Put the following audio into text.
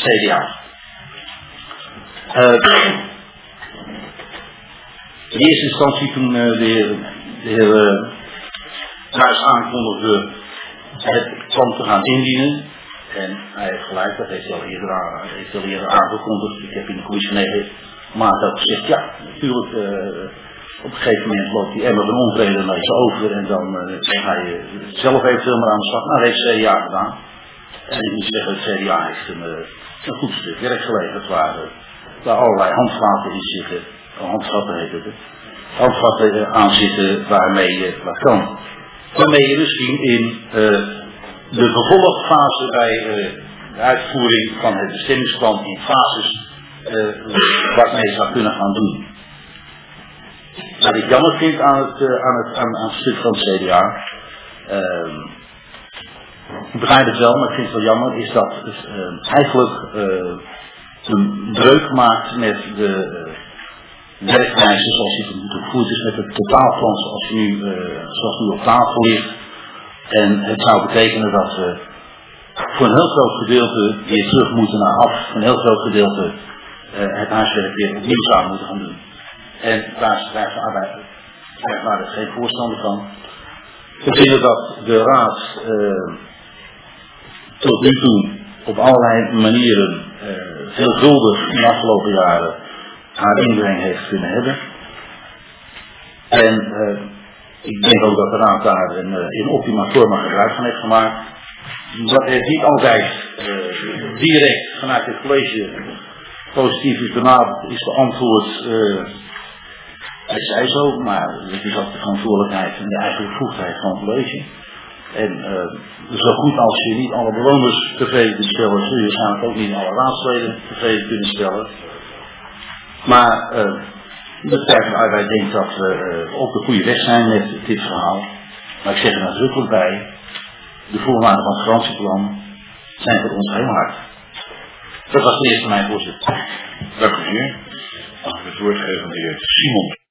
CDA. In eerste instantie toen de heer Ruijs aankondigde het plan te gaan indienen. En hij heeft gelijk, dat heeft hij al eerder aangekondigd. Ik heb in de commissie 9 maart ook gezegd, ja, natuurlijk, op een gegeven moment loopt die emmer van onvrede naar je over en dan ga je zelf eventueel maar aan de slag. Nou, dat heeft het CDA gedaan. En ik moet zeggen, het CDA heeft een goed stuk werk geleverd waar allerlei handvaten in zitten, handvatten heet het, handvatten aan zitten waarmee je wat kan. Waarmee je misschien in de vervolgfase bij de uitvoering van het bestemmingsplan in fases wat mee zou kunnen gaan doen. Wat ik jammer vind aan het stuk van het CDA, ik begrijp het wel, maar ik vind het wel jammer, is dat het eigenlijk een breuk maakt met de werkwijze zoals die gevoerd is, met het totaalplan zoals nu op tafel ligt. En het zou betekenen dat we voor een heel groot gedeelte weer terug moeten naar af, voor een heel groot gedeelte het huiswerk weer opnieuw zouden moeten gaan doen. En daar is de arbeid geen voorstander van. We vinden dat de Raad tot nu toe op allerlei manieren veelvuldig in de afgelopen jaren haar inbreng heeft kunnen hebben. En ik denk ook dat de Raad daar in optima forma gebruik van heeft gemaakt. Dat het niet altijd direct vanuit het college positief is benaderd, is beantwoord. Hij zei zo, maar het is ook de verantwoordelijkheid en de eigen bevoegdheid van het college. En zo goed als je niet alle bewoners tevreden kunt stellen, zul je waarschijnlijk ook niet alle raadsleden tevreden kunnen stellen. Maar de Partij van de Arbeid denkt dat we op de goede weg zijn met dit verhaal. Maar ik zeg er nadrukkelijk bij, de voorwaarden van het garantieplan zijn voor ons heel hard. Dat was de eerste mijn voorzitter. Dank u, meneer. Mag ik het woord geven aan de heer Simon.